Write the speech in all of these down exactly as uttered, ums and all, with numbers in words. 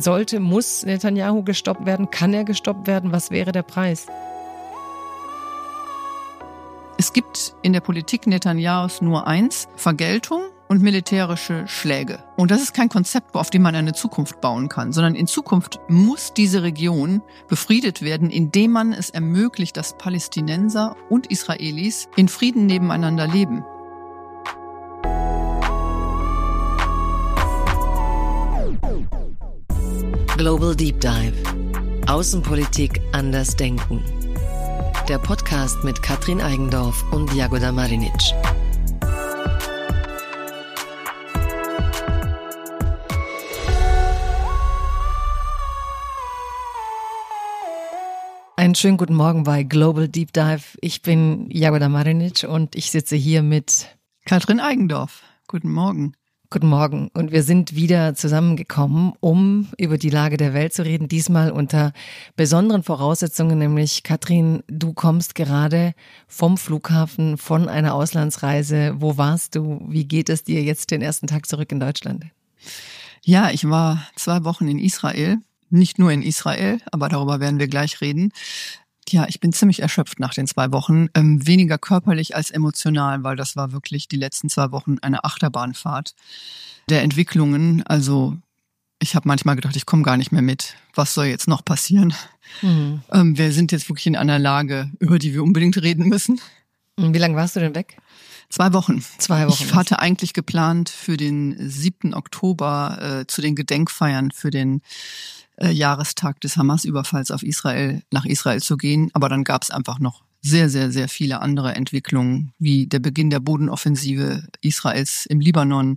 Sollte, muss Netanyahu gestoppt werden? Kann er gestoppt werden? Was wäre der Preis? Es gibt in der Politik Netanyahus nur eins: Vergeltung und militärische Schläge. Und das ist kein Konzept, auf dem man eine Zukunft bauen kann, sondern in Zukunft muss diese Region befriedet werden, indem man es ermöglicht, dass Palästinenser und Israelis in Frieden nebeneinander leben. Global Deep Dive. Außenpolitik anders denken. Der Podcast mit Katrin Eigendorf und Jagoda Marinic. Einen schönen guten Morgen bei Global Deep Dive. Ich bin Jagoda Marinic und ich sitze hier mit Katrin Eigendorf. Guten Morgen. Guten Morgen. Und wir sind wieder zusammengekommen, um über die Lage der Welt zu reden. Diesmal unter besonderen Voraussetzungen, nämlich Katrin, du kommst gerade vom Flughafen, von einer Auslandsreise. Wo warst du? Wie geht es dir jetzt den ersten Tag zurück in Deutschland? Ja, ich war zwei Wochen in Israel. Nicht nur in Israel, aber darüber werden wir gleich reden. Ja, ich bin ziemlich erschöpft nach den zwei Wochen. Ähm, weniger körperlich als emotional, weil das war wirklich die letzten zwei Wochen eine Achterbahnfahrt der Entwicklungen. Also ich habe manchmal gedacht, ich komme gar nicht mehr mit. Was soll jetzt noch passieren? Mhm. Ähm, wir sind jetzt wirklich in einer Lage, über die wir unbedingt reden müssen. Wie lange warst du denn weg? Zwei Wochen. Zwei Wochen. Ich hatte eigentlich geplant für den siebten Oktober äh, zu den Gedenkfeiern für den Äh, Jahrestag des Hamas-Überfalls auf Israel, nach Israel zu gehen. Aber dann gab es einfach noch sehr, sehr, sehr viele andere Entwicklungen, wie der Beginn der Bodenoffensive Israels im Libanon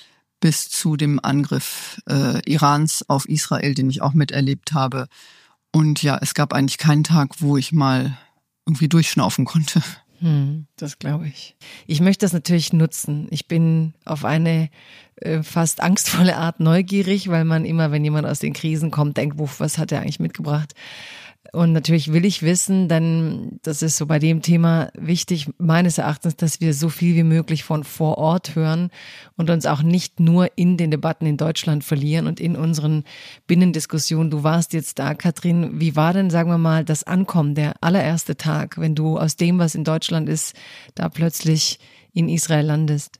bis zu dem Angriff äh, Irans auf Israel, den ich auch miterlebt habe. Und ja, es gab eigentlich keinen Tag, wo ich mal irgendwie durchschnaufen konnte. Hm, das glaube ich. Ich möchte das natürlich nutzen. Ich bin auf eine äh, fast angstvolle Art neugierig, weil man immer, wenn jemand aus den Krisen kommt, denkt, wuff, was hat er eigentlich mitgebracht? Und natürlich will ich wissen, denn das ist so bei dem Thema wichtig, meines Erachtens, dass wir so viel wie möglich von vor Ort hören und uns auch nicht nur in den Debatten in Deutschland verlieren und in unseren Binnendiskussionen. Du warst jetzt da, Katrin. Wie war denn, sagen wir mal, das Ankommen, der allererste Tag, wenn du aus dem, was in Deutschland ist, da plötzlich in Israel landest?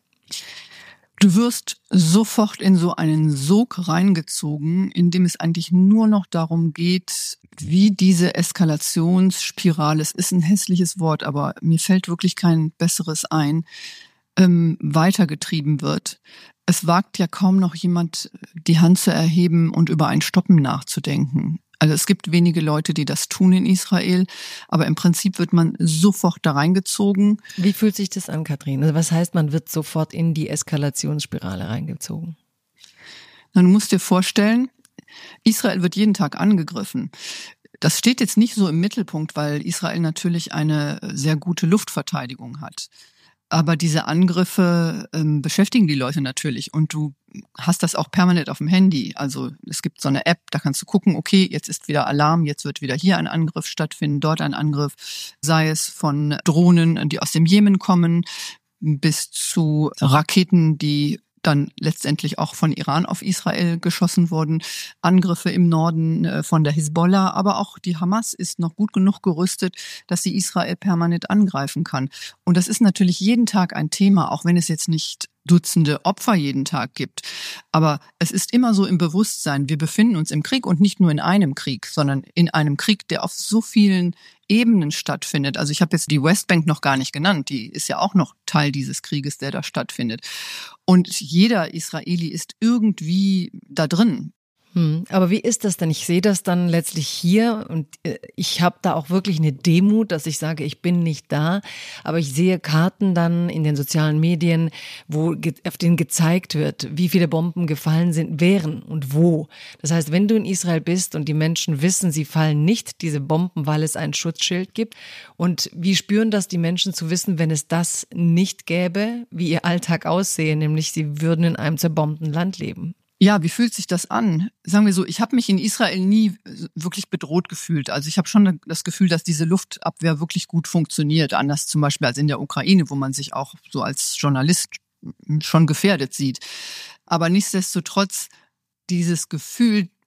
Du wirst sofort in so einen Sog reingezogen, in dem es eigentlich nur noch darum geht, wie diese Eskalationsspirale, es ist ein hässliches Wort, aber mir fällt wirklich kein besseres ein, ähm, weitergetrieben wird. Es wagt ja kaum noch jemand, die Hand zu erheben und über ein Stoppen nachzudenken. Also es gibt wenige Leute, die das tun in Israel, aber im Prinzip wird man sofort da reingezogen. Wie fühlt sich das an, Katrin? Also was heißt, man wird sofort in die Eskalationsspirale reingezogen? Na, du musst dir vorstellen, Israel wird jeden Tag angegriffen. Das steht jetzt nicht so im Mittelpunkt, weil Israel natürlich eine sehr gute Luftverteidigung hat. Aber diese Angriffe ähm, beschäftigen die Leute natürlich und du hast das auch permanent auf dem Handy. Also es gibt so eine App, da kannst du gucken, okay, jetzt ist wieder Alarm, jetzt wird wieder hier ein Angriff stattfinden, dort ein Angriff, sei es von Drohnen, die aus dem Jemen kommen, bis zu Raketen, die dann letztendlich auch von Iran auf Israel geschossen wurden, Angriffe im Norden von der Hisbollah, aber auch die Hamas ist noch gut genug gerüstet, dass sie Israel permanent angreifen kann. Und das ist natürlich jeden Tag ein Thema, auch wenn es jetzt nicht Dutzende Opfer jeden Tag gibt. Aber es ist immer so im Bewusstsein, wir befinden uns im Krieg und nicht nur in einem Krieg, sondern in einem Krieg, der auf so vielen Ebenen stattfindet. Also ich habe jetzt die Westbank noch gar nicht genannt, die ist ja auch noch Teil dieses Krieges, der da stattfindet. Und jeder Israeli ist irgendwie da drin. Hm, aber wie ist das denn? Ich sehe das dann letztlich hier und ich habe da auch wirklich eine Demut, dass ich sage, ich bin nicht da, aber ich sehe Karten dann in den sozialen Medien, wo auf denen gezeigt wird, wie viele Bomben gefallen sind, wären und wo. Das heißt, wenn du in Israel bist und die Menschen wissen, sie fallen nicht, diese Bomben, weil es ein Schutzschild gibt, und wie spüren das die Menschen zu wissen, wenn es das nicht gäbe, wie ihr Alltag aussehe, nämlich sie würden in einem zerbombten Land leben? Ja, wie fühlt sich das an? Sagen wir so, ich habe mich in Israel nie wirklich bedroht gefühlt. Also ich habe schon das Gefühl, dass diese Luftabwehr wirklich gut funktioniert. Anders zum Beispiel als in der Ukraine, wo man sich auch so als Journalist schon gefährdet sieht. Aber nichtsdestotrotz, dieses Gefühl,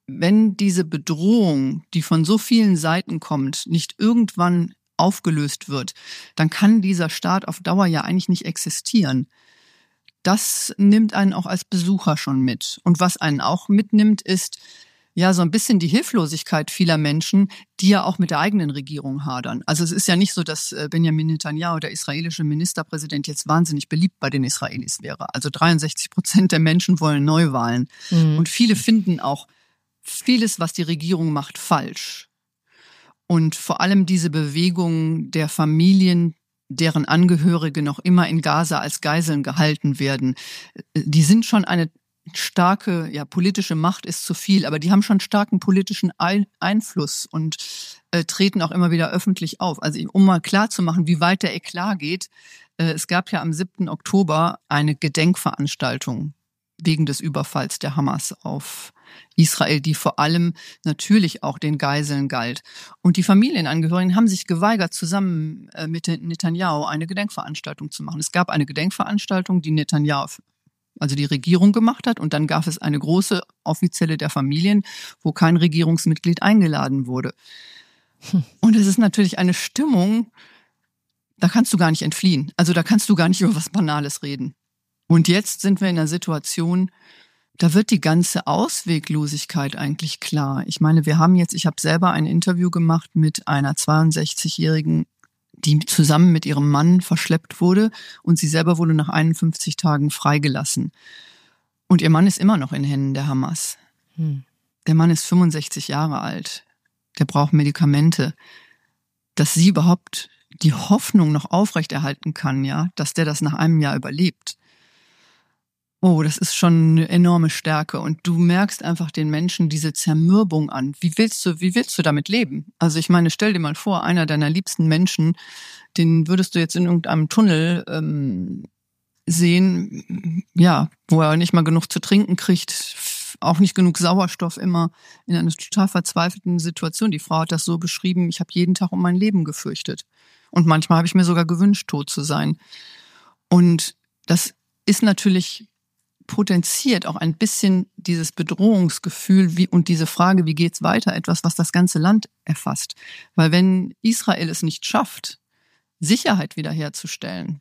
wenn diese Bedrohung, die von so vielen Seiten kommt, nicht irgendwann aufgelöst wird, dann kann dieser Staat auf Dauer ja eigentlich nicht existieren. Das nimmt einen auch als Besucher schon mit. Und was einen auch mitnimmt, ist ja so ein bisschen die Hilflosigkeit vieler Menschen, die ja auch mit der eigenen Regierung hadern. Also es ist ja nicht so, dass Benjamin Netanyahu, der israelische Ministerpräsident, jetzt wahnsinnig beliebt bei den Israelis wäre. Also dreiundsechzig Prozent der Menschen wollen Neuwahlen. Mhm. Und viele finden auch vieles, was die Regierung macht, falsch. Und vor allem diese Bewegung der Familien, deren Angehörige noch immer in Gaza als Geiseln gehalten werden, die sind schon eine starke, ja, politische Macht ist zu viel, aber die haben schon starken politischen Einfluss und äh, treten auch immer wieder öffentlich auf. Also um mal klarzumachen, wie weit der Eklat geht, äh, es gab ja am siebten Oktober eine Gedenkveranstaltung wegen des Überfalls der Hamas auf Israel, die vor allem natürlich auch den Geiseln galt. Und die Familienangehörigen haben sich geweigert, zusammen äh, mit Netanyahu eine Gedenkveranstaltung zu machen. Es gab eine Gedenkveranstaltung, die Netanyahu, also die Regierung, gemacht hat, und dann gab es eine große offizielle der Familien, wo kein Regierungsmitglied eingeladen wurde. Hm. Und es ist natürlich eine Stimmung, da kannst du gar nicht entfliehen. Also da kannst du gar nicht über was Banales reden. Und jetzt sind wir in einer Situation, da wird die ganze Ausweglosigkeit eigentlich klar. Ich meine, wir haben jetzt, ich habe selber ein Interview gemacht mit einer zweiundsechzigjährigen, die zusammen mit ihrem Mann verschleppt wurde, und sie selber wurde nach einundfünfzig Tagen freigelassen. Und ihr Mann ist immer noch in Händen der Hamas. Hm. Der Mann ist fünfundsechzig Jahre alt. Der braucht Medikamente. Dass sie überhaupt die Hoffnung noch aufrechterhalten kann, ja, dass der das nach einem Jahr überlebt. Oh, das ist schon eine enorme Stärke. Und du merkst einfach den Menschen diese Zermürbung an. Wie willst du, wie willst du damit leben? Also ich meine, stell dir mal vor, einer deiner liebsten Menschen, den würdest du jetzt in irgendeinem Tunnel ähm, sehen, ja, wo er nicht mal genug zu trinken kriegt, auch nicht genug Sauerstoff, immer in einer total verzweifelten Situation. Die Frau hat das so beschrieben: Ich habe jeden Tag um mein Leben gefürchtet. Und manchmal habe ich mir sogar gewünscht, tot zu sein. Und das ist natürlich potenziert auch ein bisschen dieses Bedrohungsgefühl wie, und diese Frage, wie geht's weiter, etwas, was das ganze Land erfasst. Weil wenn Israel es nicht schafft, Sicherheit wiederherzustellen,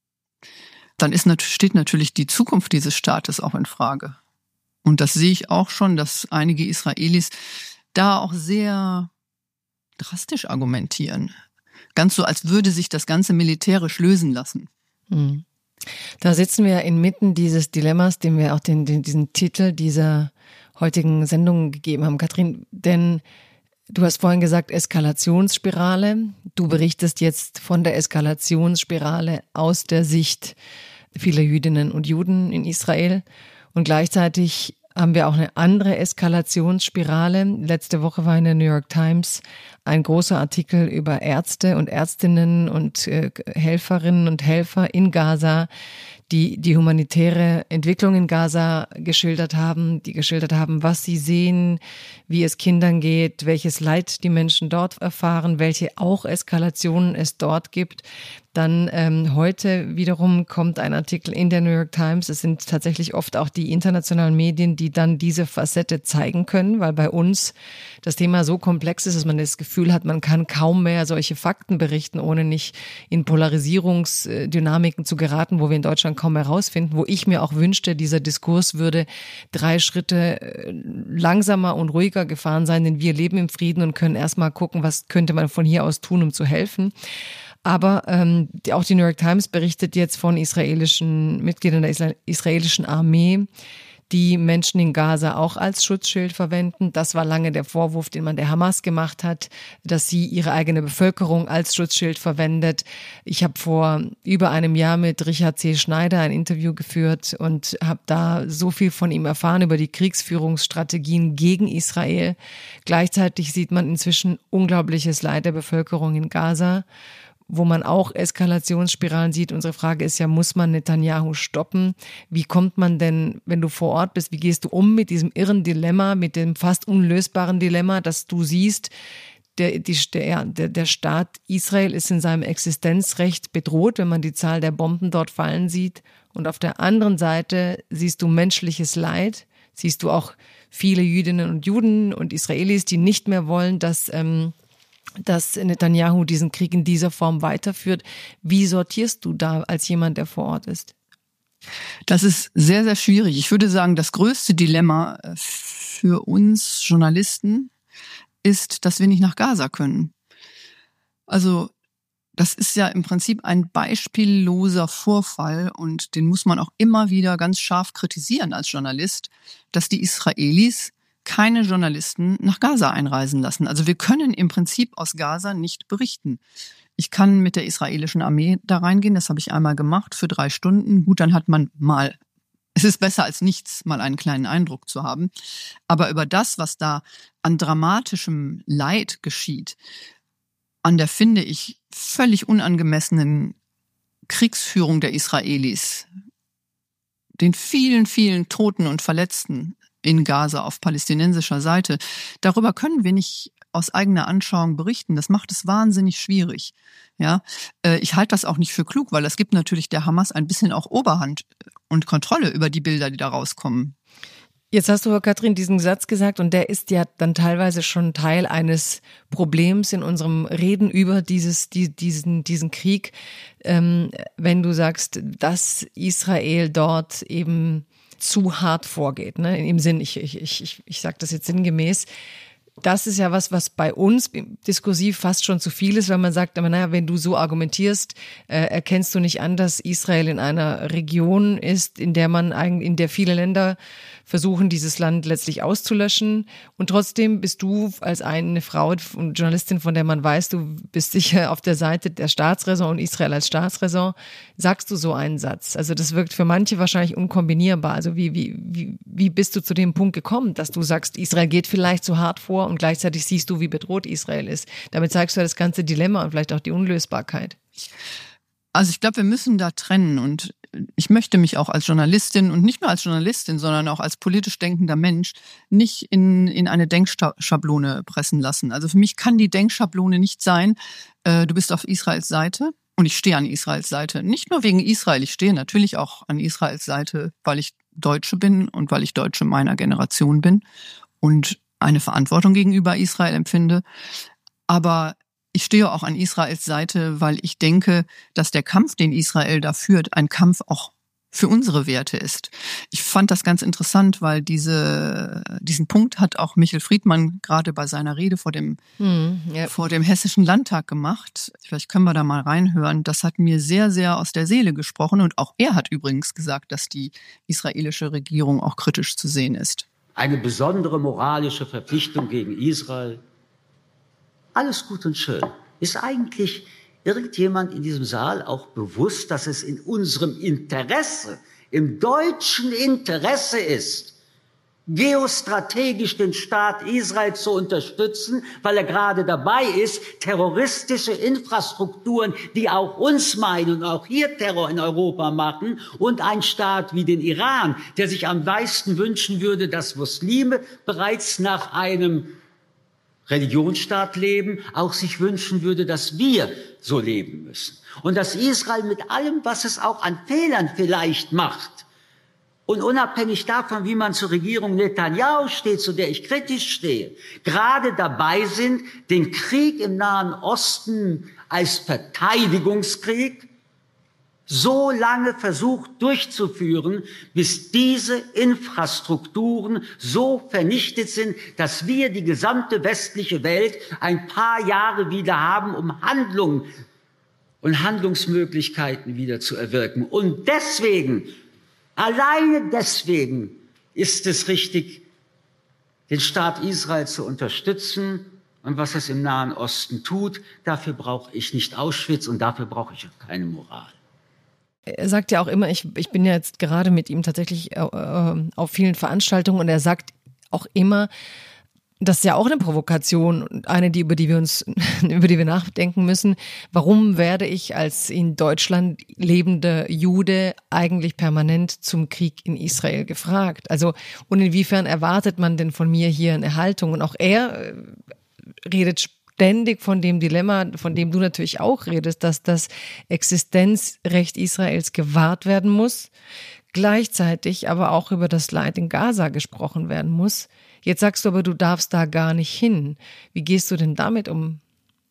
dann ist, steht natürlich die Zukunft dieses Staates auch in Frage. Und das sehe ich auch schon, dass einige Israelis da auch sehr drastisch argumentieren. Ganz so, als würde sich das Ganze militärisch lösen lassen. Mhm. Da sitzen wir inmitten dieses Dilemmas, dem wir auch den, den, diesen Titel dieser heutigen Sendung gegeben haben, Katrin. Denn du hast vorhin gesagt, Eskalationsspirale. Du berichtest jetzt von der Eskalationsspirale aus der Sicht vieler Jüdinnen und Juden in Israel. Und gleichzeitig haben wir auch eine andere Eskalationsspirale. Letzte Woche war in der New York Times ein großer Artikel über Ärzte und Ärztinnen und äh, Helferinnen und Helfer in Gaza, die die humanitäre Entwicklung in Gaza geschildert haben, die geschildert haben, was sie sehen, wie es Kindern geht, welches Leid die Menschen dort erfahren, welche auch Eskalationen es dort gibt. Dann ähm, heute wiederum kommt ein Artikel in der New York Times. Es sind tatsächlich oft auch die internationalen Medien, die dann diese Facette zeigen können, weil bei uns das Thema so komplex ist, dass man das Gefühl hat, man kann kaum mehr solche Fakten berichten, ohne nicht in Polarisierungsdynamiken zu geraten, wo wir in Deutschland kaum herausfinden, wo ich mir auch wünschte, dieser Diskurs würde drei Schritte langsamer und ruhiger gefahren sein, denn wir leben im Frieden und können erstmal gucken, was könnte man von hier aus tun, um zu helfen. Aber ähm, die, auch die New York Times berichtet jetzt von israelischen Mitgliedern der Isra- israelischen Armee, die Menschen in Gaza auch als Schutzschild verwenden. Das war lange der Vorwurf, den man der Hamas gemacht hat, dass sie ihre eigene Bevölkerung als Schutzschild verwendet. Ich habe vor über einem Jahr mit Richard C. Schneider ein Interview geführt und habe da so viel von ihm erfahren über die Kriegsführungsstrategien gegen Israel. Gleichzeitig sieht man inzwischen unglaubliches Leid der Bevölkerung in Gaza, wo man auch Eskalationsspiralen sieht. Unsere Frage ist ja, muss man Netanyahu stoppen? Wie kommt man denn, wenn du vor Ort bist, wie gehst du um mit diesem irren Dilemma, mit dem fast unlösbaren Dilemma, dass du siehst, der, die, der, der Staat Israel ist in seinem Existenzrecht bedroht, wenn man die Zahl der Bomben dort fallen sieht. Und auf der anderen Seite siehst du menschliches Leid, siehst du auch viele Jüdinnen und Juden und Israelis, die nicht mehr wollen, dass, ähm, dass Netanyahu diesen Krieg in dieser Form weiterführt. Wie sortierst du da als jemand, der vor Ort ist? Das ist sehr, sehr schwierig. Ich würde sagen, das größte Dilemma für uns Journalisten ist, dass wir nicht nach Gaza können. Also das ist ja im Prinzip ein beispielloser Vorfall und den muss man auch immer wieder ganz scharf kritisieren als Journalist, dass die Israelis keine Journalisten nach Gaza einreisen lassen. Also wir können im Prinzip aus Gaza nicht berichten. Ich kann mit der israelischen Armee da reingehen, das habe ich einmal gemacht für drei Stunden. Gut, dann hat man mal, es ist besser als nichts, mal einen kleinen Eindruck zu haben. Aber über das, was da an dramatischem Leid geschieht, an der, finde ich, völlig unangemessenen Kriegsführung der Israelis, den vielen, vielen Toten und Verletzten in Gaza auf palästinensischer Seite, darüber können wir nicht aus eigener Anschauung berichten. Das macht es wahnsinnig schwierig. Ja, ich halte das auch nicht für klug, weil das gibt natürlich der Hamas ein bisschen auch Oberhand und Kontrolle über die Bilder, die da rauskommen. Jetzt hast du, Katrin, diesen Satz gesagt und der ist ja dann teilweise schon Teil eines Problems in unserem Reden über dieses, die, diesen, diesen Krieg. Ähm, wenn du sagst, dass Israel dort eben zu hart vorgeht, ne? Im Sinn, ich, ich, ich, ich sage das jetzt sinngemäß. Das ist ja was, was bei uns diskursiv fast schon zu viel ist, weil man sagt, aber naja, wenn du so argumentierst, äh, erkennst du nicht an, dass Israel in einer Region ist, in der man eigentlich, in der viele Länder versuchen, dieses Land letztlich auszulöschen. Und trotzdem bist du als eine Frau und Journalistin, von der man weiß, du bist sicher auf der Seite der Staatsräson und Israel als Staatsräson, sagst du so einen Satz. Also das wirkt für manche wahrscheinlich unkombinierbar. Also wie, wie, wie, wie bist du zu dem Punkt gekommen, dass du sagst, Israel geht vielleicht zu hart vor und gleichzeitig siehst du, wie bedroht Israel ist. Damit zeigst du ja das ganze Dilemma und vielleicht auch die Unlösbarkeit. Also ich glaube, wir müssen da trennen und ich möchte mich auch als Journalistin und nicht nur als Journalistin, sondern auch als politisch denkender Mensch nicht in, in eine Denkschablone pressen lassen. Also für mich kann die Denkschablone nicht sein, äh, du bist auf Israels Seite und ich stehe an Israels Seite. Nicht nur wegen Israel, ich stehe natürlich auch an Israels Seite, weil ich Deutsche bin und weil ich Deutsche meiner Generation bin und eine Verantwortung gegenüber Israel empfinde. Aber ich stehe auch an Israels Seite, weil ich denke, dass der Kampf, den Israel da führt, ein Kampf auch für unsere Werte ist. Ich fand das ganz interessant, weil diese, diesen Punkt hat auch Michel Friedmann gerade bei seiner Rede vor dem, hm, ja. vor dem Hessischen Landtag gemacht. Vielleicht können wir da mal reinhören. Das hat mir sehr, sehr aus der Seele gesprochen. Und auch er hat übrigens gesagt, dass die israelische Regierung auch kritisch zu sehen ist. Eine besondere moralische Verpflichtung gegen Israel. Alles gut und schön. Ist eigentlich irgendjemand in diesem Saal auch bewusst, dass es in unserem Interesse, im deutschen Interesse ist, geostrategisch den Staat Israel zu unterstützen, weil er gerade dabei ist, terroristische Infrastrukturen, die auch uns meinen und auch hier Terror in Europa machen, und ein Staat wie den Iran, der sich am meisten wünschen würde, dass Muslime bereits nach einem Religionsstaat leben, auch sich wünschen würde, dass wir so leben müssen. Und dass Israel mit allem, was es auch an Fehlern vielleicht macht, und unabhängig davon, wie man zur Regierung Netanyahu steht, zu der ich kritisch stehe, gerade dabei sind, den Krieg im Nahen Osten als Verteidigungskrieg so lange versucht durchzuführen, bis diese Infrastrukturen so vernichtet sind, dass wir die gesamte westliche Welt ein paar Jahre wieder haben, um Handlungen und Handlungsmöglichkeiten wieder zu erwirken. Und deswegen, alleine deswegen, ist es richtig, den Staat Israel zu unterstützen. Und was es im Nahen Osten tut, dafür brauche ich nicht Auschwitz und dafür brauche ich auch keine Moral. Er sagt ja auch immer, ich, ich bin ja jetzt gerade mit ihm tatsächlich äh, auf vielen Veranstaltungen und er sagt auch immer, das ist ja auch eine Provokation, eine, die, über die wir uns, über die wir nachdenken müssen. Warum werde ich als in Deutschland lebender Jude eigentlich permanent zum Krieg in Israel gefragt? Also, und inwiefern erwartet man denn von mir hier eine Haltung? Und auch er redet ständig von dem Dilemma, von dem du natürlich auch redest, dass das Existenzrecht Israels gewahrt werden muss. gleichzeitig aber auch über das Leid in Gaza gesprochen werden muss. Jetzt sagst du aber, du darfst da gar nicht hin. Wie gehst du denn damit um?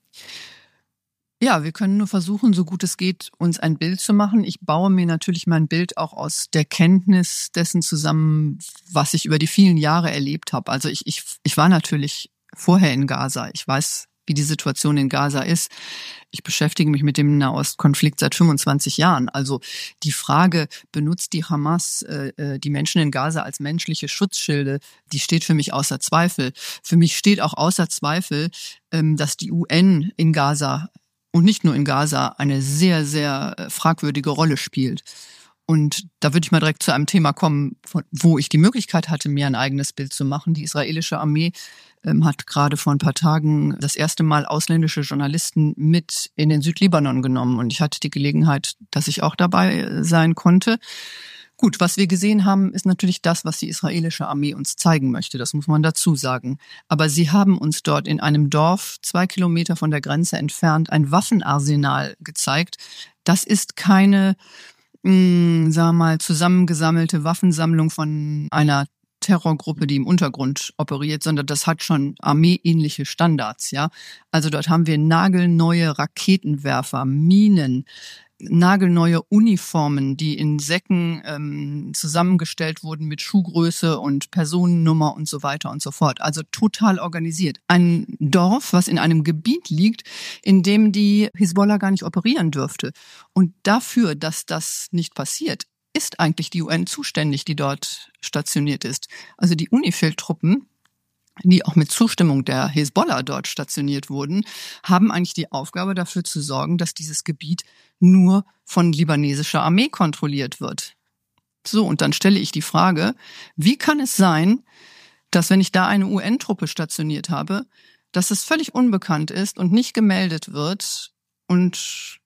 Ja, wir können nur versuchen, so gut es geht, uns ein Bild zu machen. Ich baue mir natürlich mein Bild auch aus der Kenntnis dessen zusammen, was ich über die vielen Jahre erlebt habe. Also ich, ich, ich war natürlich vorher in Gaza. Ich weiß, wie die Situation in Gaza ist. Ich beschäftige mich mit dem Nahostkonflikt seit fünfundzwanzig Jahren. Also die Frage, benutzt die Hamas äh, die Menschen in Gaza als menschliche Schutzschilde, die steht für mich außer Zweifel. Für mich steht auch außer Zweifel, ähm, dass die U N in Gaza und nicht nur in Gaza eine sehr, sehr fragwürdige Rolle spielt. Und da würde ich mal direkt zu einem Thema kommen, wo ich die Möglichkeit hatte, mir ein eigenes Bild zu machen. Die israelische Armee ähm, hat gerade vor ein paar Tagen das erste Mal ausländische Journalisten mit in den Südlibanon genommen. Und ich hatte die Gelegenheit, dass ich auch dabei sein konnte. Gut, was wir gesehen haben, ist natürlich das, was die israelische Armee uns zeigen möchte. Das muss man dazu sagen. Aber sie haben uns dort in einem Dorf, zwei Kilometer von der Grenze entfernt, ein Waffenarsenal gezeigt. Das ist keine, mh, sagen wir mal, zusammengesammelte Waffensammlung von einer Terrorgruppe, die im Untergrund operiert, sondern das hat schon armeeähnliche Standards, ja. Also dort haben wir nagelneue Raketenwerfer, Minen, nagelneue Uniformen, die in Säcken ähm, zusammengestellt wurden mit Schuhgröße und Personennummer und so weiter und so fort. Also total organisiert. Ein Dorf, was in einem Gebiet liegt, in dem die Hisbollah gar nicht operieren dürfte. Und dafür, dass das nicht passiert, ist eigentlich die U N zuständig, die dort stationiert ist. Also die UNIFIL-Truppen, die auch mit Zustimmung der Hisbollah dort stationiert wurden, haben eigentlich die Aufgabe dafür zu sorgen, dass dieses Gebiet nur von libanesischer Armee kontrolliert wird. So, und dann stelle ich die Frage, wie kann es sein, dass wenn ich da eine U N-Truppe stationiert habe, dass es völlig unbekannt ist und nicht gemeldet wird und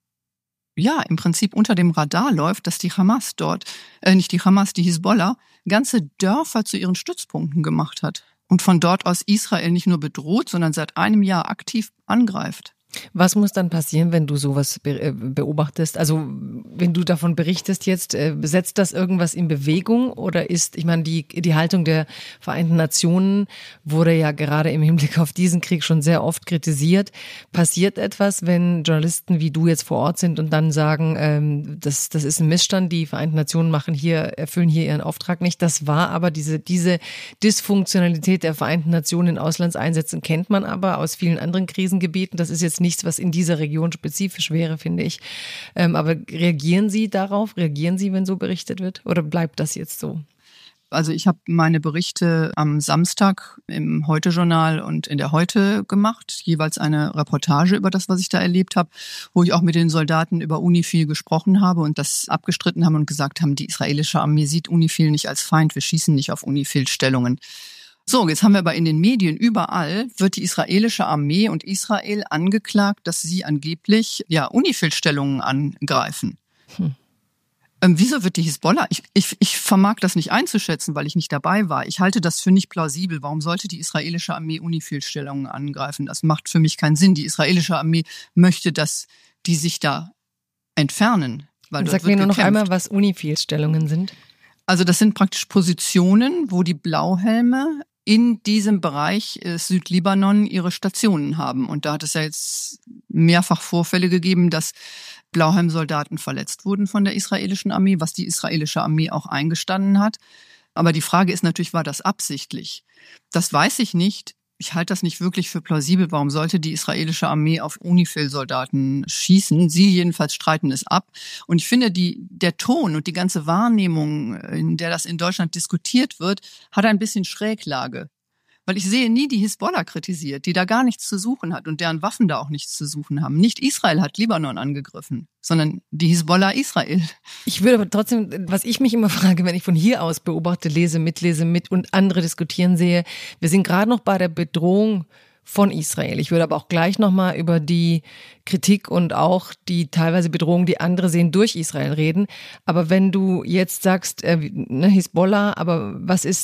ja, im Prinzip unter dem Radar läuft, dass die Hamas dort, äh, nicht die Hamas, die Hisbollah, ganze Dörfer zu ihren Stützpunkten gemacht hat. Und von dort aus Israel nicht nur bedroht, sondern seit einem Jahr aktiv angreift. Was muss dann passieren, wenn du sowas beobachtest? Also wenn du davon berichtest jetzt, setzt das irgendwas in Bewegung oder ist, ich meine, die, die Haltung der Vereinten Nationen wurde ja gerade im Hinblick auf diesen Krieg schon sehr oft kritisiert. Passiert etwas, wenn Journalisten wie du jetzt vor Ort sind und dann sagen, ähm, das, das ist ein Missstand, die Vereinten Nationen machen hier, erfüllen hier ihren Auftrag nicht. Das war aber diese, diese Dysfunktionalität der Vereinten Nationen in Auslandseinsätzen kennt man aber aus vielen anderen Krisengebieten. Das ist jetzt nichts, was in dieser Region spezifisch wäre, finde ich. Ähm, aber reagieren Sie darauf? Reagieren Sie, wenn so berichtet wird? Oder bleibt das jetzt so? Also ich habe meine Berichte am Samstag im Heute-Journal und in der Heute gemacht, jeweils eine Reportage über das, was ich da erlebt habe, wo ich auch mit den Soldaten über UNIFIL gesprochen habe und das abgestritten haben und gesagt haben, die israelische Armee sieht UNIFIL nicht als Feind, wir schießen nicht auf UNIFIL-Stellungen. So, jetzt haben wir aber in den Medien überall, wird die israelische Armee und Israel angeklagt, dass sie angeblich ja UNIFIL-Stellungen angreifen. Hm. Ähm, wieso wird die Hisbollah? Ich, ich, ich vermag das nicht einzuschätzen, weil ich nicht dabei war. Ich halte das für nicht plausibel. Warum sollte die israelische Armee UNIFIL-Stellungen angreifen? Das macht für mich keinen Sinn. Die israelische Armee möchte, dass die sich da entfernen. Weil Sag mir nur noch einmal, was UNIFIL-Stellungen sind. Also das sind praktisch Positionen, wo die Blauhelme in diesem Bereich Südlibanon ihre Stationen haben. Und da hat es ja jetzt mehrfach Vorfälle gegeben, dass Blauhelm-Soldaten verletzt wurden von der israelischen Armee, was die israelische Armee auch eingestanden hat. Aber die Frage ist natürlich, war das absichtlich? Das weiß ich nicht. Ich halte das nicht wirklich für plausibel. Warum sollte die israelische Armee auf UNIFIL-Soldaten schießen? Sie jedenfalls streiten es ab. Und ich finde, die, der Ton und die ganze Wahrnehmung, in der das in Deutschland diskutiert wird, hat ein bisschen Schräglage. Weil ich sehe nie die Hisbollah kritisiert, die da gar nichts zu suchen hat und deren Waffen da auch nichts zu suchen haben. Nicht Israel hat Libanon angegriffen, sondern die Hisbollah Israel. Ich würde aber trotzdem, was ich mich immer frage, wenn ich von hier aus beobachte, lese, mitlese, mit und andere diskutieren sehe, wir sind gerade noch bei der Bedrohung von Israel. Ich würde aber auch gleich nochmal über die Kritik und auch die teilweise Bedrohung, die andere sehen, durch Israel reden. Aber wenn du jetzt sagst, äh, ne, Hisbollah, aber was ist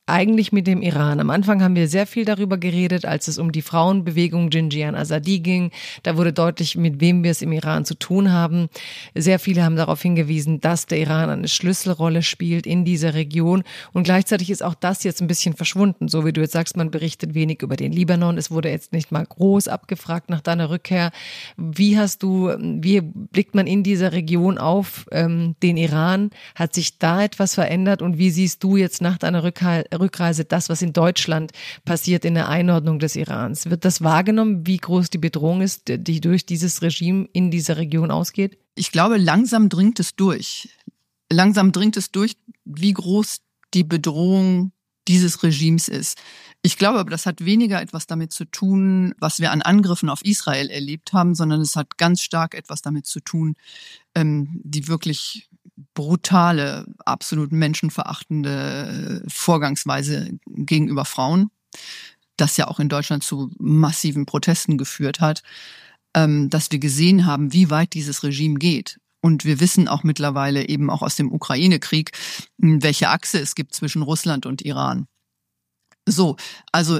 eigentlich mit dem Iran? Am Anfang haben wir sehr viel darüber geredet, als es um die Frauenbewegung Jinjian Azadi ging. Da wurde deutlich, mit wem wir es im Iran zu tun haben. Sehr viele haben darauf hingewiesen, dass der Iran eine Schlüsselrolle spielt in dieser Region. Und gleichzeitig ist auch das jetzt ein bisschen verschwunden. So wie du jetzt sagst, man berichtet wenig über den Libanon. Es wurde jetzt nicht mal groß abgefragt nach deiner Rückkehr. Wie hast du, wie blickt man in dieser Region auf ähm, den Iran? Hat sich da etwas verändert? Und wie siehst du jetzt nach deiner Rückkehr Rückreise das, was in Deutschland passiert in der Einordnung des Irans? Wird das wahrgenommen, wie groß die Bedrohung ist, die durch dieses Regime in dieser Region ausgeht? Ich glaube, langsam dringt es durch. Langsam dringt es durch, wie groß die Bedrohung dieses Regimes ist. Ich glaube aber, das hat weniger etwas damit zu tun, was wir an Angriffen auf Israel erlebt haben, sondern es hat ganz stark etwas damit zu tun, ähm, die wirklich brutale, absolut menschenverachtende Vorgangsweise gegenüber Frauen, das ja auch in Deutschland zu massiven Protesten geführt hat, ähm, dass wir gesehen haben, wie weit dieses Regime geht. Und wir wissen auch mittlerweile eben auch aus dem Ukraine-Krieg, welche Achse es gibt zwischen Russland und Iran. So, also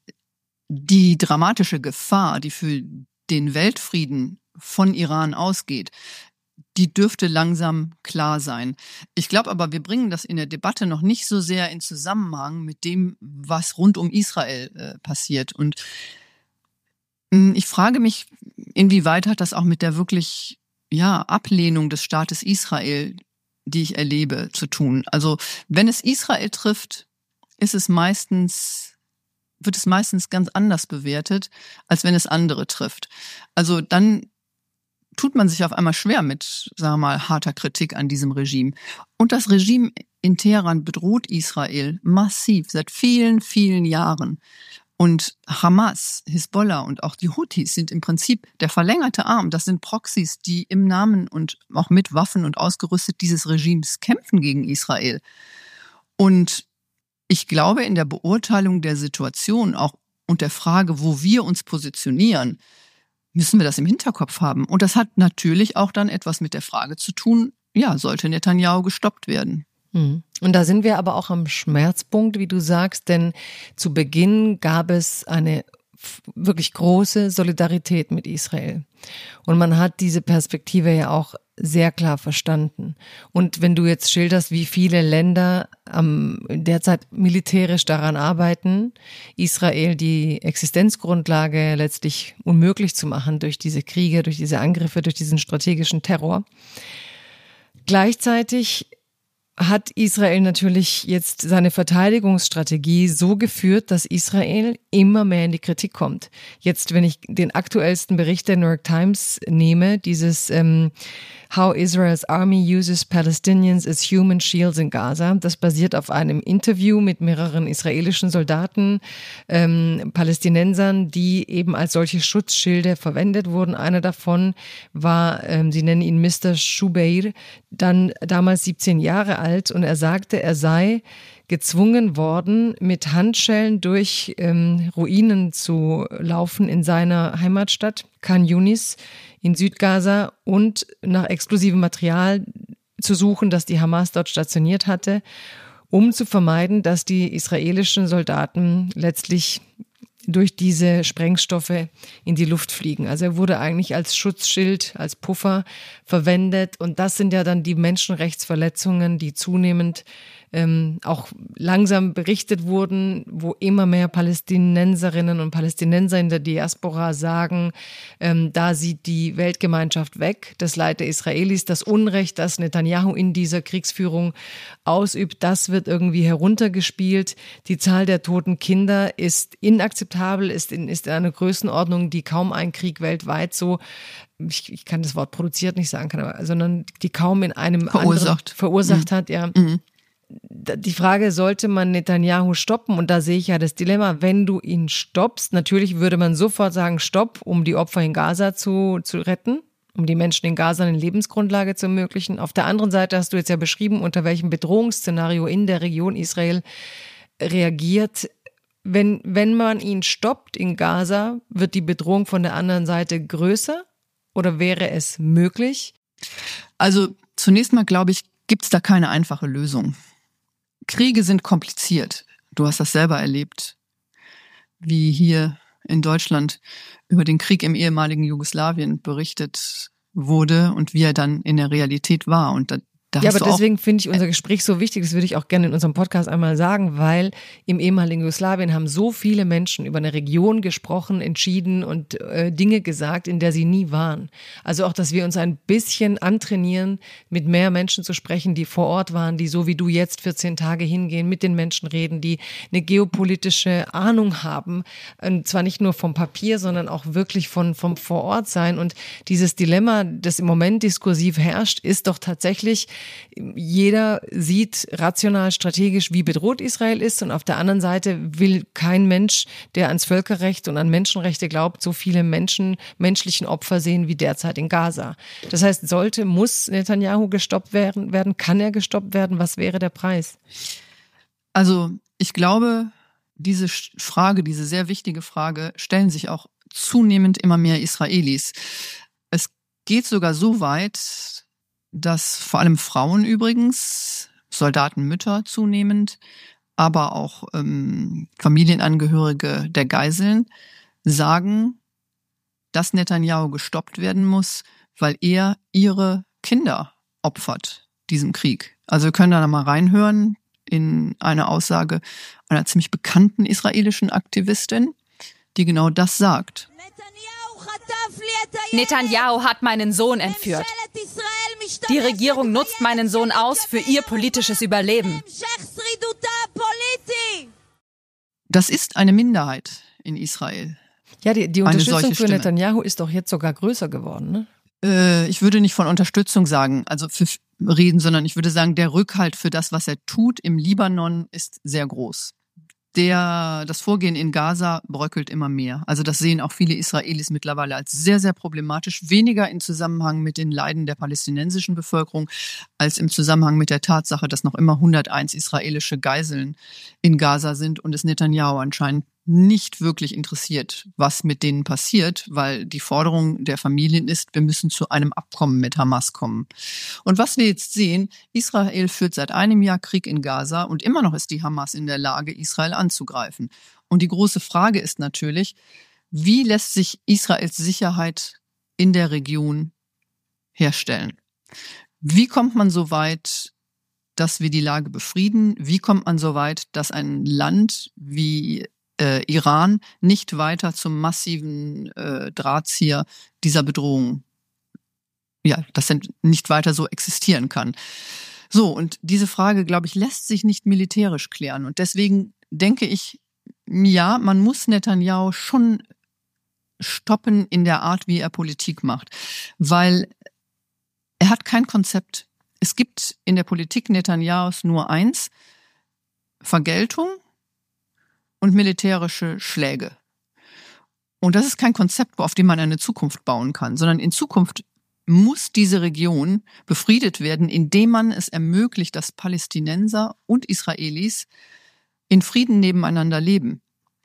die dramatische Gefahr, die für den Weltfrieden von Iran ausgeht, die dürfte langsam klar sein. Ich glaube aber, wir bringen das in der Debatte noch nicht so sehr in Zusammenhang mit dem, was rund um Israel äh, passiert. Und mh, ich frage mich, inwieweit hat das auch mit der wirklich ja, Ablehnung des Staates Israel, die ich erlebe, zu tun. Also wenn es Israel trifft, ist es meistens, wird es meistens ganz anders bewertet, als wenn es andere trifft. Also dann tut man sich auf einmal schwer mit, sagen wir mal, harter Kritik an diesem Regime. Und das Regime in Teheran bedroht Israel massiv seit vielen, vielen Jahren. Und Hamas, Hisbollah und auch die Houthis sind im Prinzip der verlängerte Arm. Das sind Proxys, die im Namen und auch mit Waffen und ausgerüstet dieses Regimes kämpfen gegen Israel. Und ich glaube, in der Beurteilung der Situation auch und der Frage, wo wir uns positionieren, müssen wir das im Hinterkopf haben. Und das hat natürlich auch dann etwas mit der Frage zu tun, ja, sollte Netanyahu gestoppt werden? Und da sind wir aber auch am Schmerzpunkt, wie du sagst, denn zu Beginn gab es eine wirklich große Solidarität mit Israel. Und man hat diese Perspektive ja auch sehr klar verstanden. Und wenn du jetzt schilderst, wie viele Länder ähm, derzeit militärisch daran arbeiten, Israel die Existenzgrundlage letztlich unmöglich zu machen durch diese Kriege, durch diese Angriffe, durch diesen strategischen Terror. Gleichzeitig hat Israel natürlich jetzt seine Verteidigungsstrategie so geführt, dass Israel immer mehr in die Kritik kommt. Jetzt, wenn ich den aktuellsten Bericht der New York Times nehme, dieses ähm, How Israel's Army Uses Palestinians as Human Shields in Gaza, das basiert auf einem Interview mit mehreren israelischen Soldaten, ähm, Palästinensern, die eben als solche Schutzschilde verwendet wurden. Einer davon war, ähm, sie nennen ihn Mister Shubeir, dann damals siebzehn Jahre alt, und er sagte, er sei gezwungen worden, mit Handschellen durch ähm, Ruinen zu laufen in seiner Heimatstadt Khan Yunis in Südgaza und nach explosivem Material zu suchen, das die Hamas dort stationiert hatte, um zu vermeiden, dass die israelischen Soldaten letztlich durch diese Sprengstoffe in die Luft fliegen. Also er wurde eigentlich als Schutzschild, als Puffer verwendet. Und das sind ja dann die Menschenrechtsverletzungen, die zunehmend ähm, auch langsam berichtet wurden, wo immer mehr Palästinenserinnen und Palästinenser in der Diaspora sagen, ähm, da sieht die Weltgemeinschaft weg, das Leid der Israelis, das Unrecht, das Netanyahu in dieser Kriegsführung ausübt, das wird irgendwie heruntergespielt. Die Zahl der toten Kinder ist inakzeptabel, ist in, ist in einer Größenordnung, die kaum ein Krieg weltweit so, ich, ich kann das Wort produziert nicht sagen, kann, aber, sondern die kaum in einem verursacht, anderen verursacht mhm. hat, ja. Mhm. Die Frage, sollte man Netanyahu stoppen? Und da sehe ich ja das Dilemma, wenn du ihn stoppst, natürlich würde man sofort sagen, stopp, um die Opfer in Gaza zu, zu retten, um die Menschen in Gaza eine Lebensgrundlage zu ermöglichen. Auf der anderen Seite hast du jetzt ja beschrieben, unter welchem Bedrohungsszenario in der Region Israel reagiert. Wenn, wenn man ihn stoppt in Gaza, wird die Bedrohung von der anderen Seite größer? Oder wäre es möglich? Also zunächst mal, glaube ich, gibt es da keine einfache Lösung. Kriege sind kompliziert. Du hast das selber erlebt, wie hier in Deutschland über den Krieg im ehemaligen Jugoslawien berichtet wurde und wie er dann in der Realität war. Und da Da ja, aber deswegen finde ich unser Gespräch so wichtig, das würde ich auch gerne in unserem Podcast einmal sagen, weil im ehemaligen Jugoslawien haben so viele Menschen über eine Region gesprochen, entschieden und äh, Dinge gesagt, in der sie nie waren. Also auch, dass wir uns ein bisschen antrainieren, mit mehr Menschen zu sprechen, die vor Ort waren, die so wie du jetzt vierzehn Tage hingehen, mit den Menschen reden, die eine geopolitische Ahnung haben, und zwar nicht nur vom Papier, sondern auch wirklich von vom Vorortsein. Und dieses Dilemma, das im Moment diskursiv herrscht, ist doch tatsächlich, jeder sieht rational, strategisch, wie bedroht Israel ist, und auf der anderen Seite will kein Mensch, der ans Völkerrecht und an Menschenrechte glaubt, so viele Menschen, menschlichen Opfer sehen wie derzeit in Gaza. Das heißt, sollte, muss Netanyahu gestoppt werden, werden, kann er gestoppt werden? Was wäre der Preis? Also ich glaube, diese Frage, diese sehr wichtige Frage, stellen sich auch zunehmend immer mehr Israelis. Es geht sogar so weit, dass vor allem Frauen übrigens, Soldatenmütter zunehmend, aber auch ähm, Familienangehörige der Geiseln sagen, dass Netanyahu gestoppt werden muss, weil er ihre Kinder opfert, diesem Krieg. Also wir können da mal reinhören in eine Aussage einer ziemlich bekannten israelischen Aktivistin, die genau das sagt. Netanyahu hat meinen Sohn entführt. Die Regierung nutzt meinen Sohn aus für ihr politisches Überleben. Das ist eine Minderheit in Israel. Ja, die, die Unterstützung für Netanyahu ist doch jetzt sogar größer geworden, ne? Äh, ich würde nicht von Unterstützung sagen, also für reden, sondern ich würde sagen, der Rückhalt für das, was er tut im Libanon, ist sehr groß. Der, das Vorgehen in Gaza bröckelt immer mehr. Also das sehen auch viele Israelis mittlerweile als sehr, sehr problematisch. Weniger im Zusammenhang mit den Leiden der palästinensischen Bevölkerung als im Zusammenhang mit der Tatsache, dass noch immer hunderteins israelische Geiseln in Gaza sind und es Netanyahu anscheinend nicht wirklich interessiert, was mit denen passiert, weil die Forderung der Familien ist, wir müssen zu einem Abkommen mit Hamas kommen. Und was wir jetzt sehen, Israel führt seit einem Jahr Krieg in Gaza und immer noch ist die Hamas in der Lage, Israel anzugreifen. Und die große Frage ist natürlich, wie lässt sich Israels Sicherheit in der Region herstellen? Wie kommt man so weit, dass wir die Lage befrieden? Wie kommt man so weit, dass ein Land wie Äh, Iran nicht weiter zum massiven äh, Drahtzieher dieser Bedrohung, ja, dass er nicht weiter so existieren kann. So, und diese Frage, glaube ich, lässt sich nicht militärisch klären. Und deswegen denke ich, ja, man muss Netanyahu schon stoppen in der Art, wie er Politik macht, weil er hat kein Konzept. Es gibt in der Politik Netanyahus nur eins: Vergeltung und militärische Schläge. Und das ist kein Konzept, auf dem man eine Zukunft bauen kann, sondern in Zukunft muss diese Region befriedet werden, indem man es ermöglicht, dass Palästinenser und Israelis in Frieden nebeneinander leben.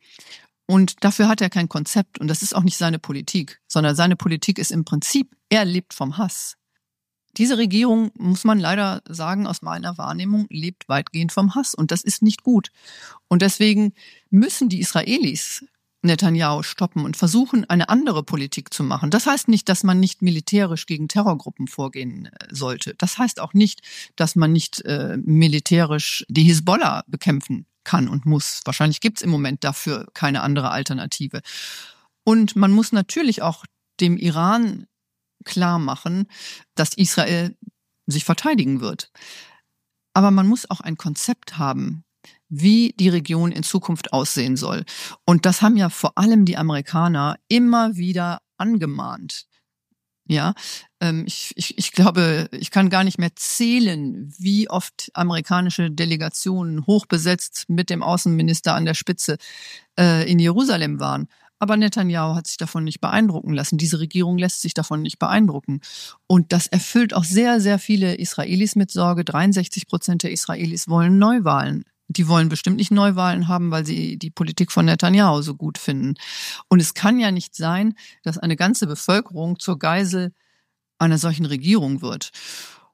Und dafür hat er kein Konzept und das ist auch nicht seine Politik, sondern seine Politik ist im Prinzip, er lebt vom Hass. Diese Regierung, muss man leider sagen, aus meiner Wahrnehmung, lebt weitgehend vom Hass. Und das ist nicht gut. Und deswegen müssen die Israelis Netanyahu stoppen und versuchen, eine andere Politik zu machen. Das heißt nicht, dass man nicht militärisch gegen Terrorgruppen vorgehen sollte. Das heißt auch nicht, dass man nicht äh, militärisch die Hisbollah bekämpfen kann und muss. Wahrscheinlich gibt es im Moment dafür keine andere Alternative. Und man muss natürlich auch dem Iran klar machen, dass Israel sich verteidigen wird. Aber man muss auch ein Konzept haben, wie die Region in Zukunft aussehen soll. Und das haben ja vor allem die Amerikaner immer wieder angemahnt. Ja, ähm, ich, ich, ich glaube, ich kann gar nicht mehr zählen, wie oft amerikanische Delegationen hochbesetzt mit dem Außenminister an der Spitze äh, in Jerusalem waren. Aber Netanyahu hat sich davon nicht beeindrucken lassen. Diese Regierung lässt sich davon nicht beeindrucken. Und das erfüllt auch sehr, sehr viele Israelis mit Sorge. dreiundsechzig Prozent der Israelis wollen Neuwahlen. Die wollen bestimmt nicht Neuwahlen haben, weil sie die Politik von Netanyahu so gut finden. Und es kann ja nicht sein, dass eine ganze Bevölkerung zur Geisel einer solchen Regierung wird.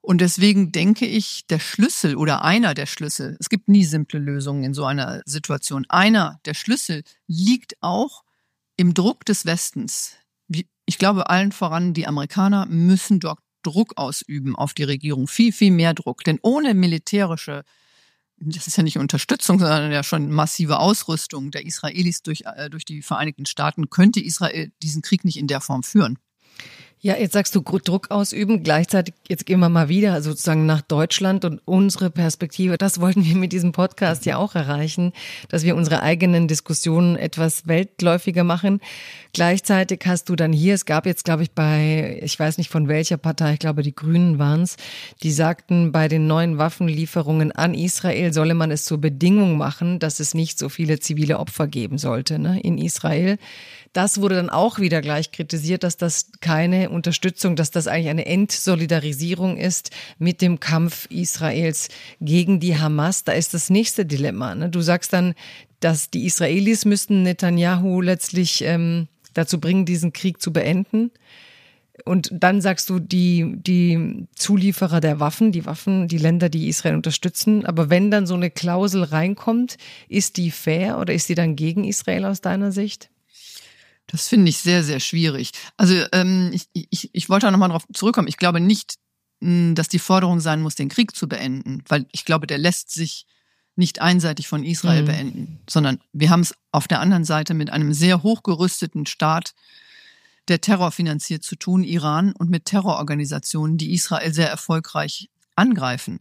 Und deswegen denke ich, der Schlüssel oder einer der Schlüssel, es gibt nie simple Lösungen in so einer Situation, einer der Schlüssel liegt auch im Druck des Westens. Ich glaube, allen voran, die Amerikaner müssen dort Druck ausüben auf die Regierung, viel, viel mehr Druck. Denn ohne militärische, das ist ja nicht Unterstützung, sondern ja schon massive Ausrüstung der Israelis durch, äh, durch die Vereinigten Staaten, könnte Israel diesen Krieg nicht in der Form führen. Ja, jetzt sagst du Druck ausüben. Gleichzeitig, jetzt gehen wir mal wieder sozusagen nach Deutschland und unsere Perspektive. Das wollten wir mit diesem Podcast ja auch erreichen, dass wir unsere eigenen Diskussionen etwas weltläufiger machen. Gleichzeitig hast du dann hier, es gab jetzt, glaube ich, bei, ich weiß nicht von welcher Partei, ich glaube, die Grünen waren es, die sagten, bei den neuen Waffenlieferungen an Israel solle man es zur Bedingung machen, dass es nicht so viele zivile Opfer geben sollte, ne, in Israel. Das wurde dann auch wieder gleich kritisiert, dass das keine Unterstützung, dass das eigentlich eine Entsolidarisierung ist mit dem Kampf Israels gegen die Hamas. Da ist das nächste Dilemma. Ne? Du sagst dann, dass die Israelis müssten Netanyahu letztlich ähm, dazu bringen, diesen Krieg zu beenden. Und dann sagst du, die, die Zulieferer der Waffen, die Waffen, die Länder, die Israel unterstützen. Aber wenn dann so eine Klausel reinkommt, ist die fair oder ist die dann gegen Israel aus deiner Sicht? Das finde ich sehr, sehr schwierig. Also ähm, ich, ich, ich wollte auch nochmal darauf zurückkommen. Ich glaube nicht, dass die Forderung sein muss, den Krieg zu beenden, weil ich glaube, der lässt sich nicht einseitig von Israel mhm. beenden, sondern wir haben es auf der anderen Seite mit einem sehr hochgerüsteten Staat, der Terror finanziert, zu tun, Iran, und mit Terrororganisationen, die Israel sehr erfolgreich angreifen.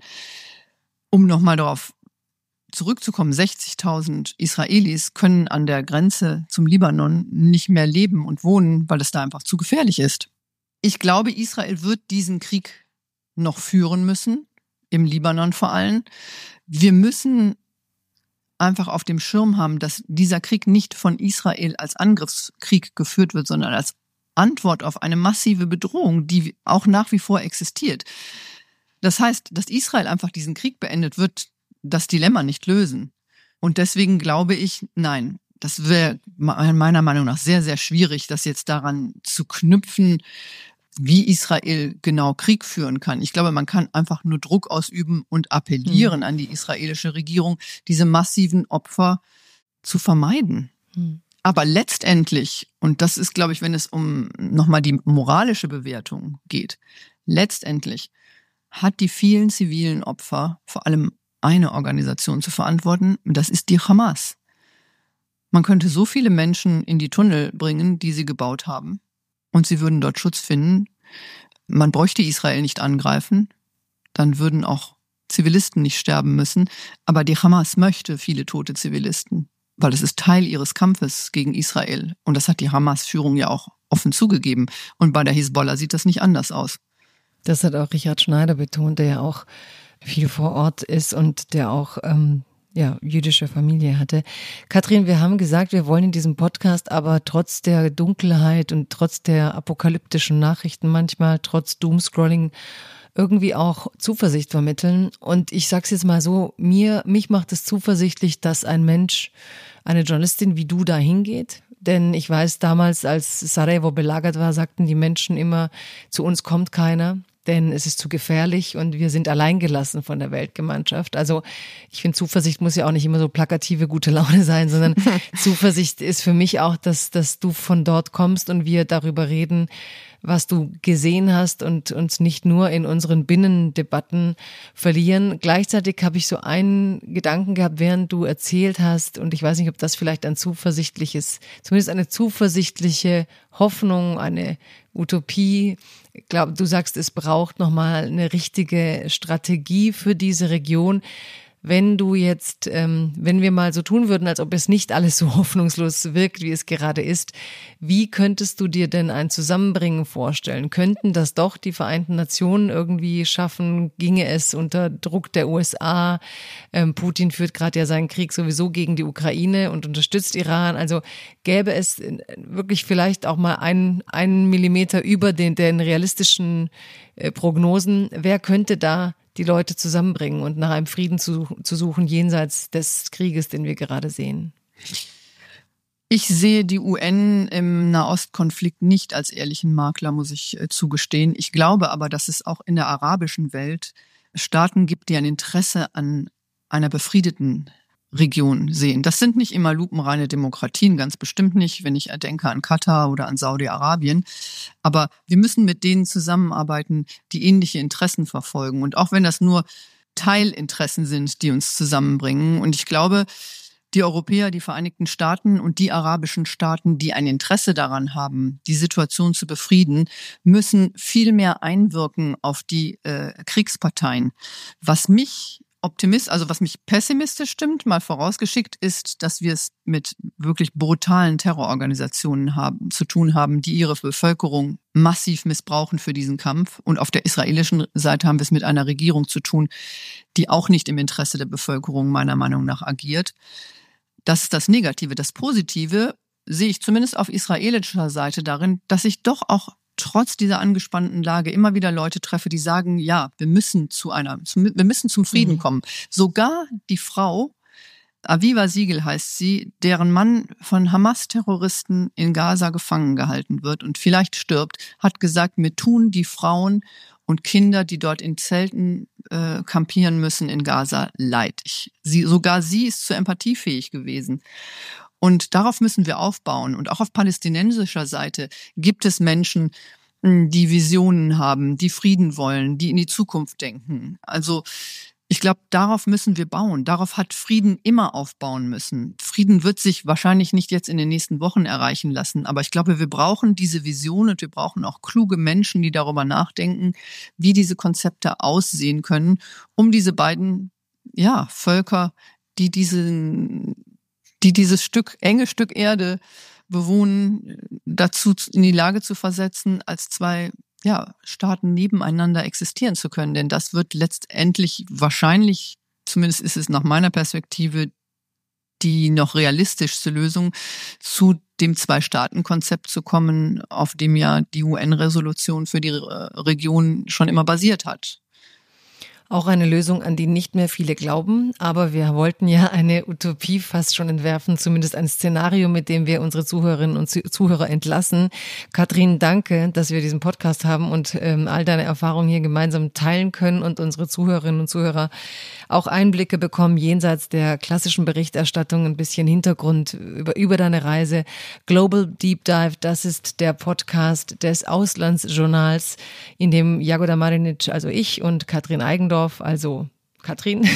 Um nochmal darauf zurückzukommen, sechzigtausend Israelis können an der Grenze zum Libanon nicht mehr leben und wohnen, weil es da einfach zu gefährlich ist. Ich glaube, Israel wird diesen Krieg noch führen müssen, im Libanon vor allem. Wir müssen einfach auf dem Schirm haben, dass dieser Krieg nicht von Israel als Angriffskrieg geführt wird, sondern als Antwort auf eine massive Bedrohung, die auch nach wie vor existiert. Das heißt, dass Israel einfach diesen Krieg beendet, wird das Dilemma nicht lösen. Und deswegen glaube ich, nein, das wäre meiner Meinung nach sehr, sehr schwierig, das jetzt daran zu knüpfen, wie Israel genau Krieg führen kann. Ich glaube, man kann einfach nur Druck ausüben und appellieren mhm. an die israelische Regierung, diese massiven Opfer zu vermeiden. Mhm. Aber letztendlich, und das ist, glaube ich, wenn es um nochmal die moralische Bewertung geht, letztendlich hat die vielen zivilen Opfer vor allem eine Organisation zu verantworten, das ist die Hamas. Man könnte so viele Menschen in die Tunnel bringen, die sie gebaut haben, und sie würden dort Schutz finden. Man bräuchte Israel nicht angreifen, dann würden auch Zivilisten nicht sterben müssen. Aber die Hamas möchte viele tote Zivilisten, weil es ist Teil ihres Kampfes gegen Israel. Und das hat die Hamas-Führung ja auch offen zugegeben. Und bei der Hisbollah sieht das nicht anders aus. Das hat auch Richard Schneider betont, der ja auch viel vor Ort ist und der auch ähm, ja, jüdische Familie hatte. Katrin, wir haben gesagt, wir wollen in diesem Podcast aber trotz der Dunkelheit und trotz der apokalyptischen Nachrichten manchmal, trotz Doomscrolling, irgendwie auch Zuversicht vermitteln. Und ich sag's jetzt mal so, mir, mich macht es zuversichtlich, dass ein Mensch, eine Journalistin wie du da hingeht. Denn ich weiß, damals, als Sarajevo belagert war, sagten die Menschen immer, zu uns kommt keiner. Denn es ist zu gefährlich und wir sind alleingelassen von der Weltgemeinschaft. Also ich finde, Zuversicht muss ja auch nicht immer so plakative gute Laune sein, sondern Zuversicht ist für mich auch, dass, dass du von dort kommst und wir darüber reden, was du gesehen hast und uns nicht nur in unseren Binnendebatten verlieren. Gleichzeitig habe ich so einen Gedanken gehabt, während du erzählt hast, und ich weiß nicht, ob das vielleicht ein zuversichtliches, zumindest eine zuversichtliche Hoffnung, eine Utopie. Ich glaube, du sagst, es braucht nochmal eine richtige Strategie für diese Region. Wenn du jetzt, ähm, wenn wir mal so tun würden, als ob es nicht alles so hoffnungslos wirkt, wie es gerade ist, wie könntest du dir denn ein Zusammenbringen vorstellen? Könnten das doch die Vereinten Nationen irgendwie schaffen? Ginge es unter Druck der U S A? Ähm, Putin führt gerade ja seinen Krieg sowieso gegen die Ukraine und unterstützt Iran. Also gäbe es wirklich vielleicht auch mal einen, einen Millimeter über den, den realistischen äh, Prognosen? Wer könnte da die Leute zusammenbringen und nach einem Frieden zu, zu suchen jenseits des Krieges, den wir gerade sehen? Ich sehe die U N im Nahostkonflikt nicht als ehrlichen Makler, muss ich zugestehen. Ich glaube aber, dass es auch in der arabischen Welt Staaten gibt, die ein Interesse an einer befriedeten Region sehen. Das sind nicht immer lupenreine Demokratien, ganz bestimmt nicht, wenn ich denke an Katar oder an Saudi-Arabien. Aber wir müssen mit denen zusammenarbeiten, die ähnliche Interessen verfolgen. Und auch wenn das nur Teilinteressen sind, die uns zusammenbringen. Und ich glaube, die Europäer, die Vereinigten Staaten und die arabischen Staaten, die ein Interesse daran haben, die Situation zu befrieden, müssen viel mehr einwirken auf die äh, Kriegsparteien. Was mich Optimist, also was mich pessimistisch stimmt, mal vorausgeschickt, ist, dass wir es mit wirklich brutalen Terrororganisationen haben, zu tun haben, die ihre Bevölkerung massiv missbrauchen für diesen Kampf. Und auf der israelischen Seite haben wir es mit einer Regierung zu tun, die auch nicht im Interesse der Bevölkerung meiner Meinung nach agiert. Das ist das Negative. Das Positive sehe ich zumindest auf israelischer Seite darin, dass ich doch auch trotz dieser angespannten Lage immer wieder Leute treffe, die sagen, ja, wir müssen zu einer, wir müssen zum Frieden mhm. kommen. Sogar die Frau, Aviva Siegel heißt sie, deren Mann von Hamas-Terroristen in Gaza gefangen gehalten wird und vielleicht stirbt, hat gesagt, mir tun die Frauen und Kinder, die dort in Zelten äh, kampieren müssen in Gaza, leid. Ich, sie, sogar sie ist zu empathiefähig gewesen. Und darauf müssen wir aufbauen. Und auch auf palästinensischer Seite gibt es Menschen, die Visionen haben, die Frieden wollen, die in die Zukunft denken. Also ich glaube, darauf müssen wir bauen. Darauf hat Frieden immer aufbauen müssen. Frieden wird sich wahrscheinlich nicht jetzt in den nächsten Wochen erreichen lassen. Aber ich glaube, wir brauchen diese Vision und wir brauchen auch kluge Menschen, die darüber nachdenken, wie diese Konzepte aussehen können, um diese beiden ja, Völker, die diesen die dieses Stück, enge Stück Erde bewohnen, dazu in die Lage zu versetzen, als zwei ja, Staaten nebeneinander existieren zu können. Denn das wird letztendlich wahrscheinlich, zumindest ist es nach meiner Perspektive, die noch realistischste Lösung, zu dem Zwei-Staaten-Konzept zu kommen, auf dem ja die U N-Resolution für die Region schon immer basiert hat. Auch eine Lösung, an die nicht mehr viele glauben. Aber wir wollten ja eine Utopie fast schon entwerfen, zumindest ein Szenario, mit dem wir unsere Zuhörerinnen und Zuhörer entlassen. Katrin, danke, dass wir diesen Podcast haben und ähm, all deine Erfahrungen hier gemeinsam teilen können und unsere Zuhörerinnen und Zuhörer auch Einblicke bekommen, jenseits der klassischen Berichterstattung, ein bisschen Hintergrund über, über deine Reise. Global Deep Dive, das ist der Podcast des Auslandsjournals, in dem Jagoda Marinic, also ich und Katrin Eigendorf, also Katrin,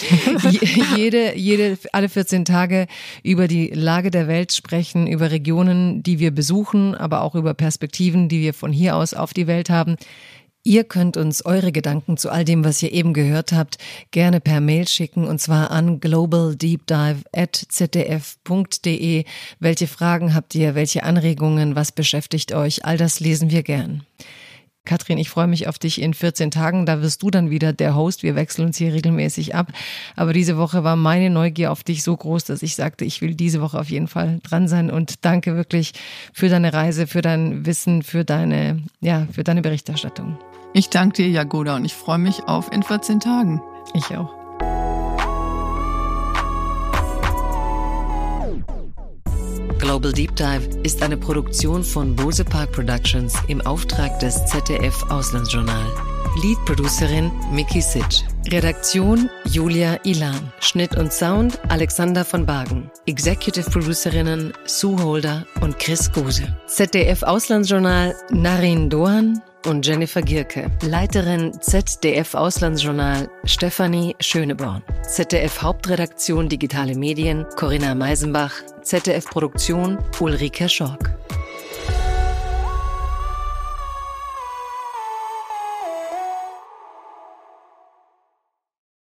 jede, jede, alle vierzehn Tage über die Lage der Welt sprechen, über Regionen, die wir besuchen, aber auch über Perspektiven, die wir von hier aus auf die Welt haben. Ihr könnt uns eure Gedanken zu all dem, was ihr eben gehört habt, gerne per Mail schicken, und zwar an globaldeepdive at z d f punkt d e. Welche Fragen habt ihr, welche Anregungen, was beschäftigt euch? All das lesen wir gern. Katrin, ich freue mich auf dich in vierzehn Tagen. Da wirst du dann wieder der Host. Wir wechseln uns hier regelmäßig ab. Aber diese Woche war meine Neugier auf dich so groß, dass ich sagte, ich will diese Woche auf jeden Fall dran sein. Und danke wirklich für deine Reise, für dein Wissen, für deine, ja, für deine Berichterstattung. Ich danke dir, Jagoda, und ich freue mich auf in vierzehn Tagen. Ich auch. Global Deep Dive ist eine Produktion von Bose Park Productions im Auftrag des Z D F Auslandsjournal. Lead-Producerin Miki Sitsch. Redaktion Julia Ilan. Schnitt und Sound Alexander von Bargen. Executive Producerinnen Sue Holder und Chris Gose. Z D F Auslandsjournal Narin Doan und Jennifer Gierke. Leiterin Z D F Auslandsjournal Stefanie Schöneborn. Z D F Hauptredaktion Digitale Medien Corinna Meisenbach. Z D F Produktion Ulrike Schork.